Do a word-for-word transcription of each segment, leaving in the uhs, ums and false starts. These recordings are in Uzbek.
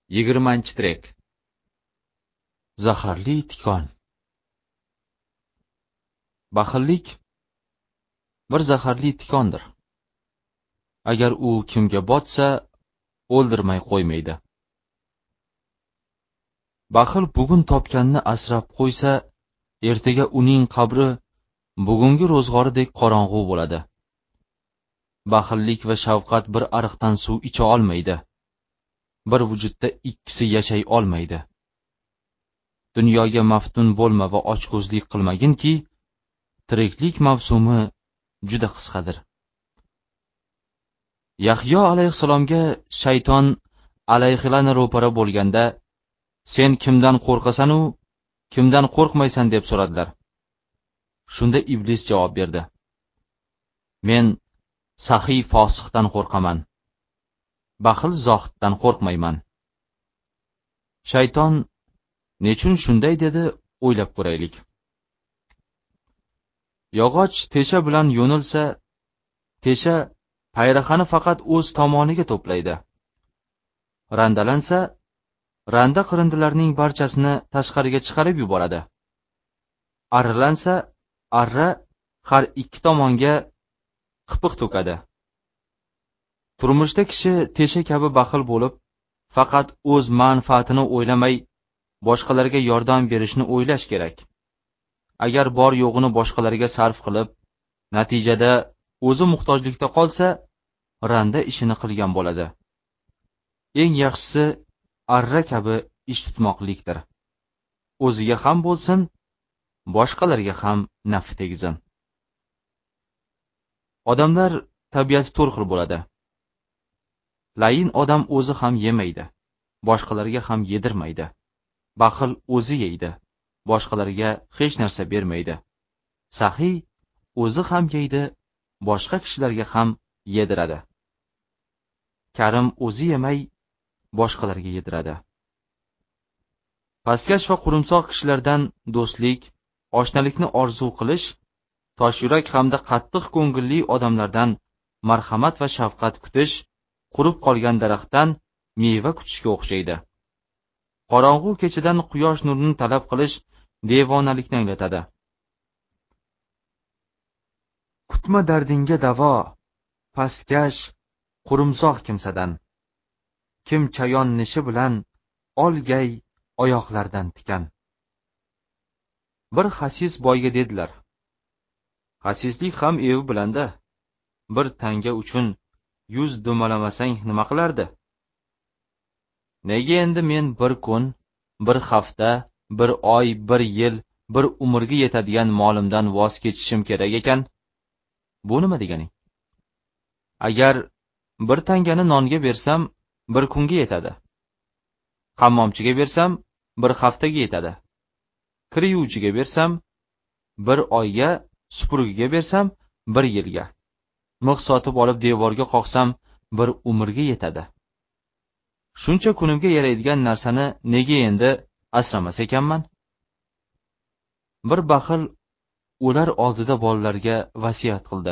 Yigirmanchi trek. Zaharli tikon. Baxillik bir zaharli tikondir. Agar u kimga botsa, o'ldirmay qo'ymaydi. Baxil bugun topganini asrab qo'ysa, ertaga uning qabri bugungi ro'zg'oridek qorong'u bo'ladi. Baxillik va shafqat bir ariqdan suv icha olmaydi. Bir vujudda ikkisi yashay olmaydi. Dunyoga maftun bo'lma va ochko'zlik qilmaginki, tiriklik mavsumi juda qisqadir. Yahyo alayhissalomga shayton alayhilani ro'para bo'lganda, sen kimdan qo'rqasan u, kimdan qo'rqmaysan deb so'radilar. Shunda iblis javob berdi: Men saxiy fosiqdan qo'rqaman. Baxil zohiddan qo'rqmayman. Shayton nechun shunday dedi, o'ylab ko'raylik. Yog'och tesha bilan yo'nilsa, tesha payraxani faqat o'z tomoniga to'playdi. Randalansa, randa qirindilarning barchasini tashqariga chiqarib yuboradi. Arralansa, arra har ikki tomonga qipiq to'kadi. Turmushda kishi tesha kabi baxil bo'lib, faqat o'z manfaatini o'ylamay, boshqalarga yordam berishni o'ylash kerak. Agar bor yo'g'ini boshqalarga sarf qilib, natijada o'zi muhtojlikda qolsa, randa ishini qilgan bo'ladi. Eng yaxshisi arra kabi ish tutmoqlikdir. O'ziga ham bo'lsin, boshqalarga ham naf tegsin. Odamlar tabiati to'rt xil bo'ladi. Layin odam o'zi ham yemaydi, boshqalarga ham yedirmaydi. Baxil o'zi yeydi, boshqalarga hech narsa bermaydi. Saxiy o'zi ham yeydi, boshqa kishilarga ham yediradi. Karim o'zi yemay, boshqalarga yediradi. Pastkash va qurumsoq kishilardan do'stlik, oshnalikni orzu qilish, toshyurak hamda qattiq ko'ngilli odamlardan marhamat va shafqat kutish, qurib qolgan daraxtdan meva kutishga o'xshaydi. Qorong'u kechadan quyosh nurini talab qilish devonalikni anglatadi. Kutma dardingga davo, pastkash, qurumsoq kimsadan. Kim chayon nishi bilan olgay oyoqlardan tikan. Bir xasis boyga dedilar: Xasislik ham evi bilanda. Bir tanga uchun yuz dumalamasang nima qilardi? Nega endi men bir kun, bir hafta, bir oy, bir yil, bir umrga yetadigan molimdan voz kechishim kerak ekan? Bu nima deganing? Agar bir tangani nonga bersam, bir kunga yetadi. Hammomchiga bersam, bir haftaga yetadi. Kir yuvchiga bersam, bir oyga, supurgiga bersam, bir yilga. Mix sotib olib devorga qoqsam, bir umrga yetadi. Shuncha kunimga yaraydigan narsani nega endi asramas ekanman? Bir baxil ular oldida bolalarga vasiyat qildi.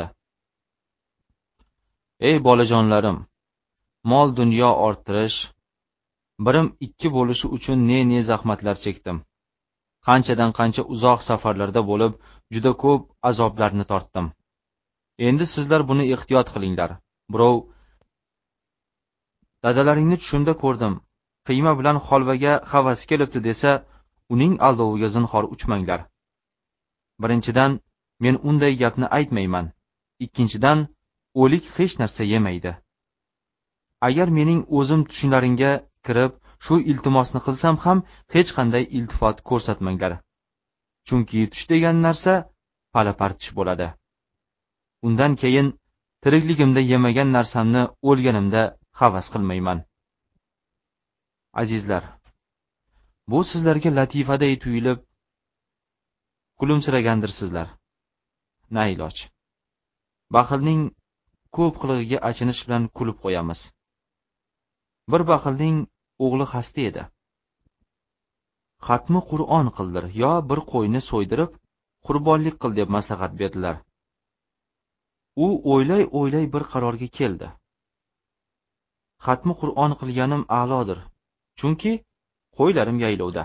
Ey bolajonlarim, mol dunyo orttirish, birim ikki bo'lishi uchun ne-ne zahmatlar chekdim. Qanchadan qancha uzoq safarlarda bo'lib, juda ko'p azoblarni tortdim. Endi sizlar buni ehtiyot qilinglar. Birov dadalaringni tushimda ko'rdim, qiyma bilan holvaga havas kelibdi desa, uning aldoviga zinhor uchmanglar. Birinchidan, men unday gapni aytmayman. Ikkinchidan, o'lik hech narsa yemaydi. Agar mening o'zim tushinlaringga kirib, shu iltimosni qilsam ham hech qanday iltifot ko'rsatmanglar. Chunki tush degan narsa palapartish bo'ladi. Undan keyin tirikligimda yemagan narsamni o'lganimda havas qilmayman. Azizlar, bu sizlarga latifaday tuyulib kulimsiragandirsizlar. Na iloj. Baxilning ko'p qilig'iga achinish bilan kulib qo'yamiz. Bir baxilning o'g'li xasta edi. Xatmi Qur'on qildir yo bir qo'yni so'ydirib qurbonlik qil deb maslahat berdilar. U o'ylay-o'ylay bir qarorga keldi. Xatmi Qur'on qilganim a'lodir, chunki qo'ylarim yaylovda.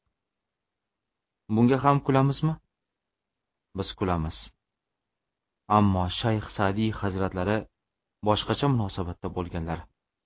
Bunga ham kulamizmi? Biz kulamiz. Ammo Shayx Sa'diy hazratlari boshqacha munosabatda bo'lganlar.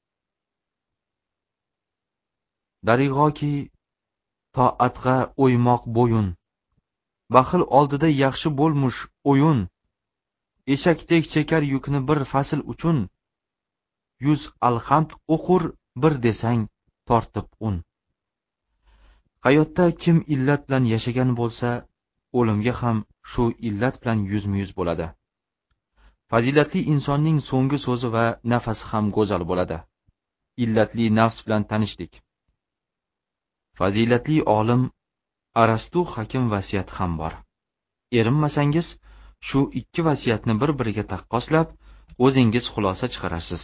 Darig'oki toatga o'ymoq bo'yun, baxil oldida yaxshi bo'lmush o'yun, eshakdek chekar yukni bir fasl uchun, yuz alhamd o'qur bir desang tortib un. Hayotda kim illat bilan yashagan bo'lsa, o'limga ham shu illat bilan yuzma-yuz bo'ladi. Fazilatli insonning so'nggi so'zi va nafasi ham go'zal bo'ladi. Illatli nafs bilan tanishdik. Fazilatli olim Arastu hakim vasiyati ham bor. Erinmasangiz, shu ikki vasiyatni bir-biriga taqqoslab, o'zingiz xulosa chiqarasiz.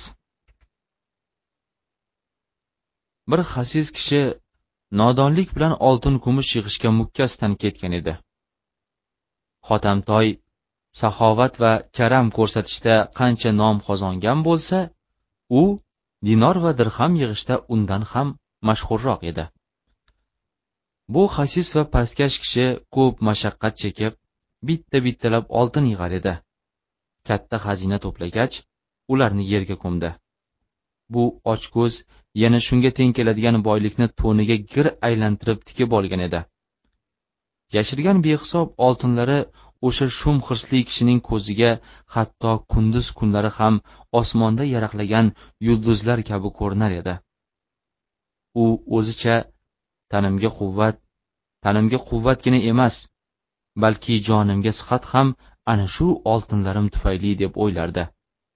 Bir xasis kishi nodonlik bilan oltin kumush yig'ishga mukkasidan ketgan edi. Xotamtoy saxovat va karam ko'rsatishda qancha nom qozongan bo'lsa, u dinor va dirham yig'ishda undan ham mashhurroq edi. Bu xasis va pastkash kishi ko'p mashaqqat chekib, bitta-bittalab oltin yig'ar edi. Katta xazina to'plagach, ularni yerga ko'mdi. Bu ochko'z yana shunga teng keladigan boylikni to'niga gir aylantirib tikib olgan edi. Yashirgan behisob oltinlari o'sha shum hirsli kishining ko'ziga hatto kunduz kunlari ham osmonda yaraqlagan yulduzlar kabi ko'rinar edi. U o'zicha tanimga quvvat, tanimga quvvatgina emas, balki jonimga sihat ham ana shu oltinlarim tufayli deb o'ylardi.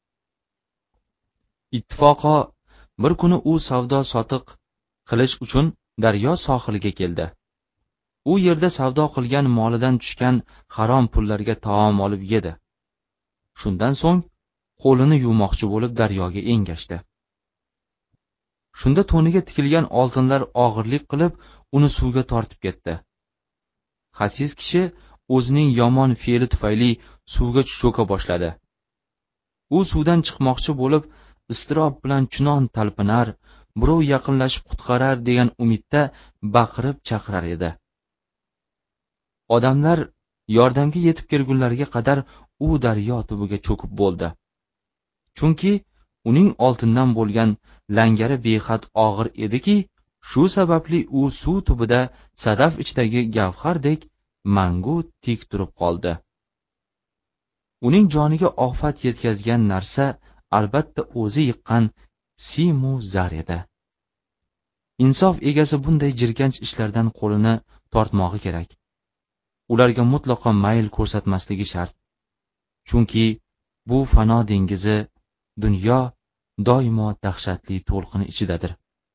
Ittifoqo bir kuni u savdo sotiq qilish uchun daryo sohiliga keldi. U yerda savdo qilgan molidan tushgan harom pullarga taom olib yedi. Shundan so'ng qo'lini yuvmoqchi bo'lib daryoga engashdi. Shunda to'niga tikilgan oltinlar og'irlik qilib uni suvga tortib ketdi. Xasis kishi o'zining yomon fe'li tufayli suvga cho'ka boshladi. U suvdan chiqmoqchi bo'lib iztirob bilan chunon talpinar, birov yaqinlashib qutqarar degan umidda baqirib chaqirar edi. Odamlar yordamga yetib kelgunlariga qadar u daryo tubiga cho'kib bo'ldi. Chunki uning oltindan bo'lgan langari behad og'ir ediki, shu sababli u suv tubida sadaf ichidagi gavhardek mangu tik turib qoldi. Uning joniga ofat yetkazgan narsa albatta o'zi yiqqan simu zar edi. Insof egasi bunday jirkanch ishlardan qo'lini tortmog'i kerak. Ularga mutlaqo mayl ko'rsatmasligi shart. Chunki bu fano dengizi, dunyo doimo dahshatli to'lqin ichidadir.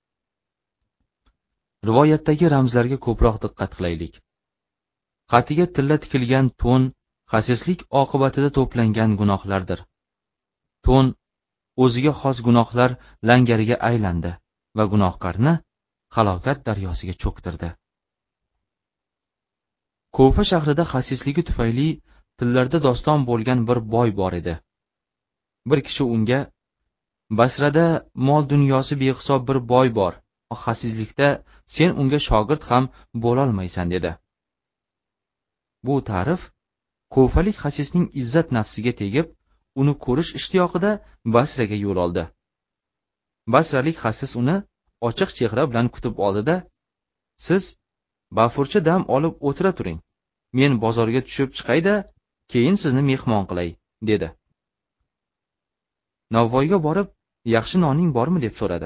Rivoyatdagi ramzlarga ko'proq diqqat qilaylik. Qatiga tilla tikilgan to'n xasislik oqibatida to'plangan gunohlardir. To'n o'ziga xos gunohlar langariga aylandi va gunohkorni halokat daryosiga cho'ktirdi. Kufa shahrida xasisligi tufayli tillarda doston bo'lgan bir boy bor edi. Bir kishi unga: "Basrada mol dunyosi behisob bir boy bor. Xasislikda sen unga shogird ham bo'lolmaysan" dedi. Bu ta'rif kufalik xasisning izzat nafsiga tegib, uni ko'rish ishtiyoqida Basraga yo'l oldi. Basralik xasis uni ochiq chehra bilan kutib oldi-da: "Siz bafurcha dam olib o'tira turing. Men bozorga tushib chiqay-da, keyin sizni mehmon qilay", dedi. Navvoyga borib, "Yaxshi noning bormi?" deb so'radi.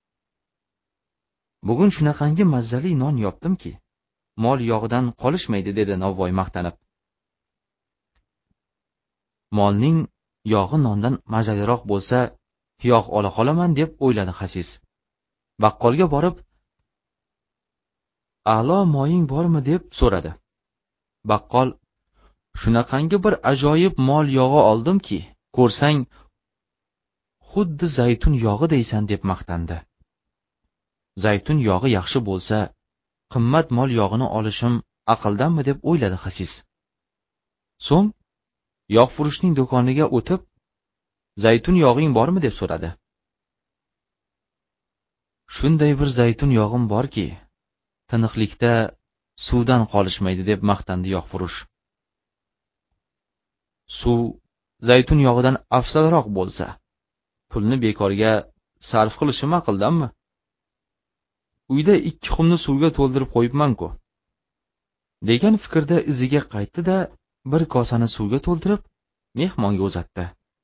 "Bugun shunaqangi mazzali non yopdimki, mol yog'idan qolishmaydi", dedi Navvoy maqtanib. Molning yog'i nondan mazaliroq bo'lsa, yog' ola qolaman deb o'yladi xasis. Baqqolga borib, "A'lo moying bormi?" deb so'radi. Baqqol, "Shunaqangi bir ajoyib mol yog'i oldimki, ko'rsang xuddi zaytun yog'i deysan", deb maqtandi. Zaytun yog'i yaxshi bo'lsa, qimmat mol yog'ini olishim aqldanmi deb o'yladi xasis. So'ng yog'furushning do'koniga o'tib, "Zaytun yog'ing bormi?" deb so'radi. Shunday bir zaytun yog'im borki, tiniqlikda suvdan qolishmaydi deb maqtandi yog'furush. Suv zaytun yog'idan afzalroq bo'lsa, pulni bekorga sarf qilishim aqldanmi? Uyda ikki xumni suvga to'ldirib qo'yibman-ku, degan fikrda iziga qaytdi-da, bir kosani suvga to'ldirib mehmonga uzatdi.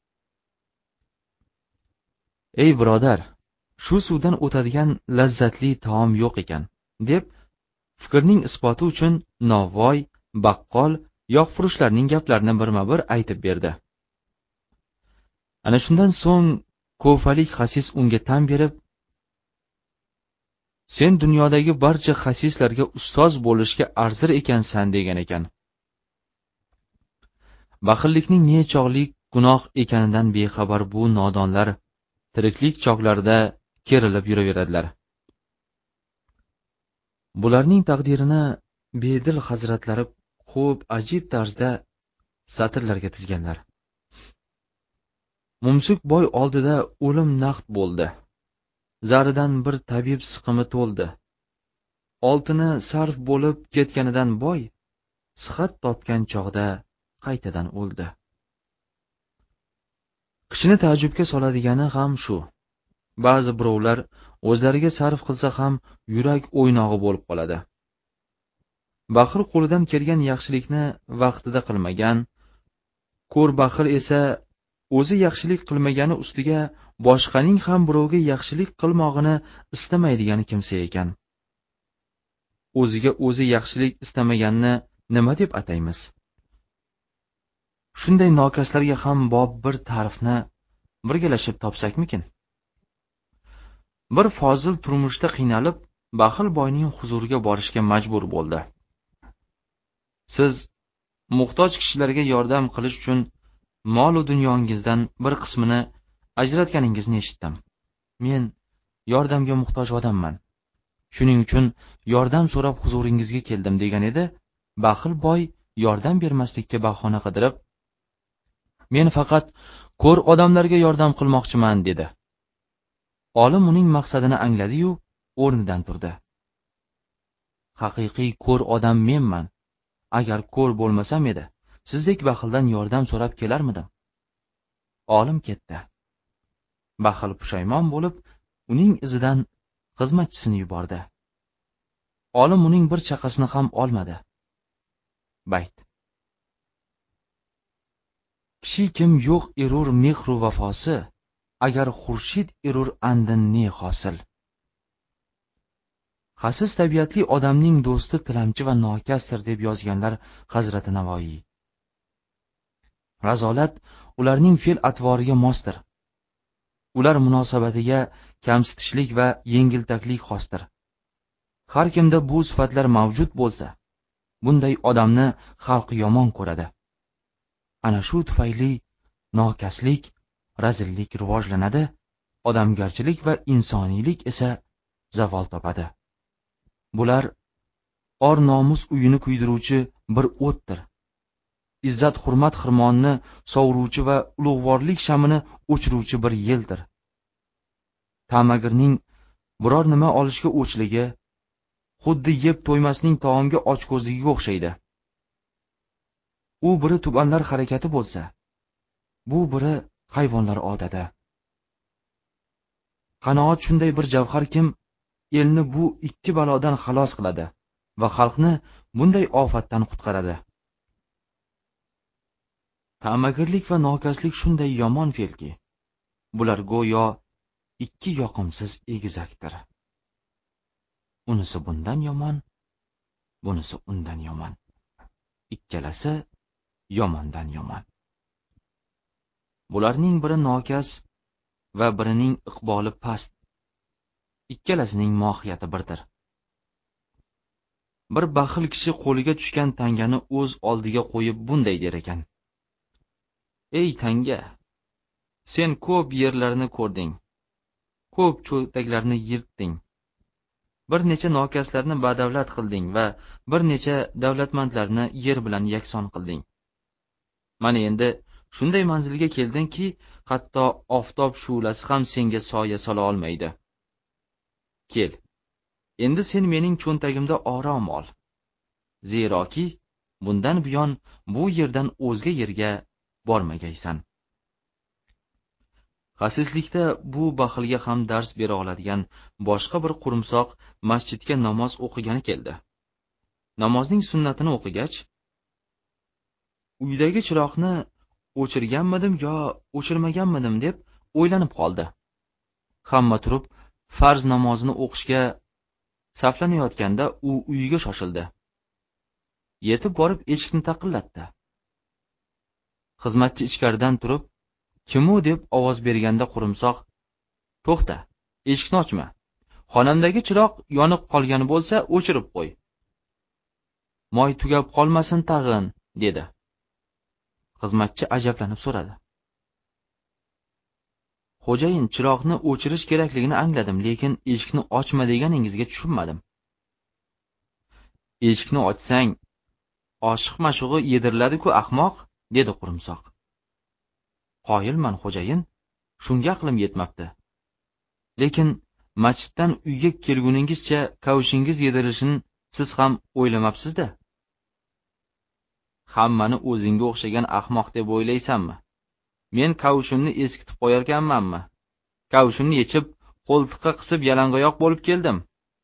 Ey birodar, shu suvdan o'tadigan lazzatli taom yo'q ekan, deb fikrning isboti uchun novvoy, baqqol, yog'furushlarning gaplarini birma-bir aytib berdi. Ana shundan so'ng ko'falik xasis unga tan berib, sen dunyodagi barcha xasislarga ustoz bo'lishga arzir ekansan degan ekan. Baxillikning nechog'lik gunoh ekanidan bexabar bu nodonlar tiriklik chog'larida kerilib yuraveradilar. Bularning taqdirini bedil hazratlari xo'p ajib tarzda satrlarga tizganlar. Mumsuk boy oldida o'lim naqd bo'ldi. Zaridan bir tabib siqimi to'ldi. Oltini sarf bo'lib ketganidan boy sihat topgan chog'da qaytadan o'ldi. Kishini taajjubga soladigani ham shu. Ba'zi birovlar o'zlariga sarf qilsa ham yurak o'ynog'i bo'lib qoladi. Baxil qo'lidan kelgan yaxshilikni vaqtida qilmagan, ko'r baxil esa o'zi yaxshilik qilmagani ustiga boshqaning ham birovga yaxshilik qilmog'ini istamaydigan kimsa ekan. O'ziga o'zi yaxshilik istamaganni nima deb ataymiz? Shunday nokaslarga ham bob bir ta'rifni birgalashib topsakmikin? Bir fozil turmushda qiynalib, baxil boyning huzuriga borishga majbur bo'ldi. Siz muhtoj kishilarga yordam qilish uchun mol va dunyongizdan bir qismini ajratganingizni eshitdim. Men yordamga muhtoj odamman. Shuning uchun yordam so'rab huzuringizga keldim degan edi. Baxil boy yordam bermaslikka bahona qidirib, men faqat ko'r odamlarga yordam qilmoqchiman dedi. Olim uning maqsadini angladi-yu, o'rnidan turdi. Haqiqiy ko'r odam menman. Agar ko'r bo'lmasam edi, sizdek baxildan yordam so'rab kelarmidim? Olim ketdi. Baxil pushaymon bo'lib, uning izidan xizmatchisini yubordi. Olim uning bir chaqasini ham olmadi. Bayt. Kishi kim yo'q erur mehru vafosi, agar xurshid erur andin ne hosil. Xasis tabiatli odamning do'sti tilamchi va nokasdir deb yozganlar Hazrati Navoiy. Razolat ularning fe'l atvoriga mosdir. Ular munosabatiga kamsitishlik va yengiltaklik xosdir. Har kimda bu sifatlar mavjud bo'lsa, bunday odamni xalq yomon ko'radi. Ana shu tufayli nokaslik, razillik rivojlanadi, odamgarchilik va insoniylik esa zavol topadi. Bular or nomus uyini kuydiruvchi bir o'tdir. Izzat hurmat xirmonni sovuruvchi va ulug'vorlik shamini o'chiruvchi bir yeldir. Ta'magirning biror nima olishga o'chligi xuddi yeb to'ymasning taomga ochko'zligiga o'xshaydi. U biri tubanlar harakati bo'lsa, bu biri hayvonlar odati. Qanoat shunday bir javhar kim elni bu ikki balodan xalos qiladi va xalqni bunday ofatdan qutqaradi. Ta'magirlik va nokaslik shunday yomon fe'lki, bular go'yo ikki yoqimsiz egizakdir. Unisi bundan yomon, bunisi undan yomon. Ikkalasi yomondan yomon. Bularning biri nokas va birining iqboli past. Ikkalasining mohiyati birdir. Bir baxil kishi qo'liga tushgan tangani o'z oldiga qo'yib bunday der ekan: Ey tanga, sen ko'p yerlarni ko'rding, ko'p cho'taklarni yirtding, bir necha nokaslarni badavlat qilding va bir necha davlatmandlarni yer bilan yakson qilding. Mana endi shunday manzilga keldingki, hatto oftob shu'lasi ham senga soya sola olmaydi. Kel, endi sen mening cho'ntagimda orom ol. Zeroki, bundan buyon bu yerdan o'zga yerga bormagaysan. Xasislikda bu baxilga ham dars bera oladigan boshqa bir qurumsoq masjidga namoz o'qigani keldi. Namozning sunnatini o'qigach, uydagi chiroqni o'chirganmidim yo o'chirmaganmidim deb o'ylanib qoldi. Hamma turib farz namozini o'qishga saflanayotganda u uyiga shoshildi. Yetib borib eshikni taqillatdi. Xizmatchi ichkaridan turib, "Kim u?" deb ovoz berganda qurumsoq, "To'xta, eshikni ochma. Xonamdagi chiroq yonib qolgan bo'lsa, o'chirib qo'y. Moy tugab qolmasin tag'in", dedi. Xizmatchi ajablanib so'radi. "Xo'jayin, chiroqni o'chirish kerakligini angladim, lekin eshikni ochma deganingizga tushunmadim." "Eshikni ochsang, oshiq mashug'i yediriladi-ku, ahmoq", dedi qurumsoq. "Qoyilman, xo'jayin, shunga aqlim yetmabdi. Lekin masjiddan uyga kelguningizcha kavushingiz yedirilishini siz ham o'ylamabsiz-da. Hammani o'zingga o'xshagan ahmoq deb o'ylaysanmi? Men kavushimni eskitib qo'yarkanmanmi? Kavushimni yechib, qo'ltiqqa qisib yalangoyoq bo'lib keldim."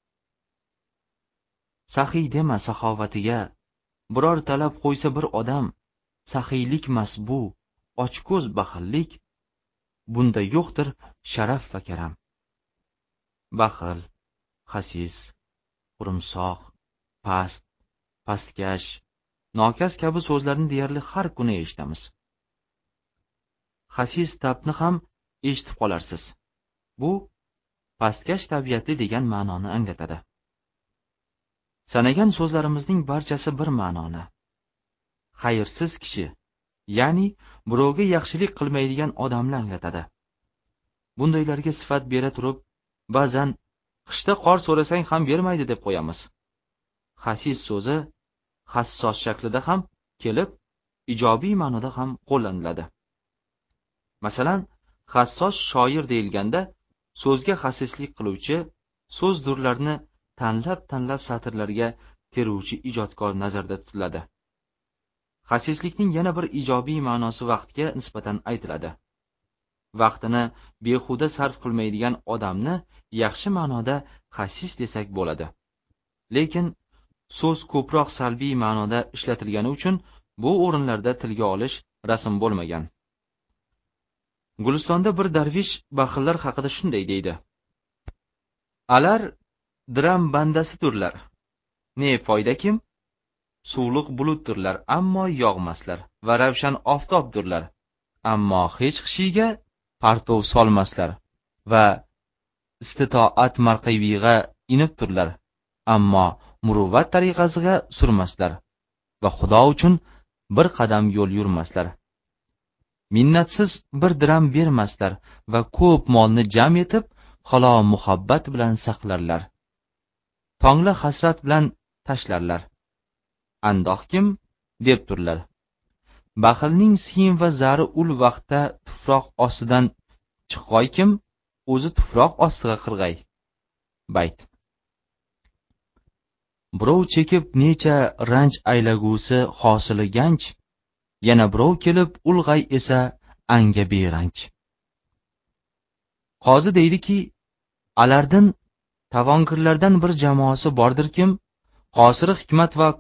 Saxiy dema saxovatiga. Biror talab qo'ysa bir odam, saxiylikmas bu, ochko'z baxillik. Bunda yo'qdir sharaf va karam. Baxil, xasis, qurumsoq, past, pastkash, nokas kabi so'zlarni deyarli har kuni eshitamiz. Xasis tabni ham eshitib qolarsiz. Bu pastkash tabiatli degan ma'noni anglatadi. Sanagan so'zlarimizning barchasi bir ma'noni. Xayrsiz kishi, ya'ni birovga yaxshilik qilmaydigan odamni anglatadi. Bundaylarga sifat bera turib, ba'zan qishda qor so'rasang ham bermaydi deb qo'yamiz. Xasis so'zi hassos shaklida ham kelib, ijobiy ma'noda ham qo'llaniladi. Masalan, hassos shoir deyilganda so'zga xasislik qiluvchi, so'z-durlarni tanlab-tanlab satrlarga teruvchi ijodkor nazarda tutiladi. Xasislikning yana bir ijobiy ma'nosi vaqtga nisbatan aytiladi. Vaqtini behuda sarf qilmaydigan odamni yaxshi ma'noda xasis desak bo'ladi. Lekin so'z ko'proq salbiy ma'noda ishlatilgani uchun bu o'rinlarda tilga olish rasm bo'lmagan. Gulistonda bir darvish baxillar haqida shunday deydi: "Alar diram bandasidirlar. Ne foyda kim? Suvliq bulutdirlar, ammo yog'maslar va ravshan oftobdirlar, ammo hech qishiga partov solmaslar va istitoat marqaviyga inibdirlar, ammo muruvvat tariqasiga surmaslar va Xudo uchun bir qadam yo'l yurmaslar. Minnatsiz bir diram bermaslar va ko'p molni jam etib, xalo muhabbat bilan saqlarlar. Tongla hasrat bilan tashlarlar. Andoq kim?" debdirlar. Baxilning siyim va zari ul vaqtda tuproq ostidan chiqqoy kim, o'zi tuproq ostiga qirg'ay. Bayt. Birov chekib necha ranj aylagusi hosili ganj, yana birov kelib ulg'ay esa anga beranj. Qozi deydiki, alardin tavonkirlardan bir jamoasi bordir kim, qosiri hikmat va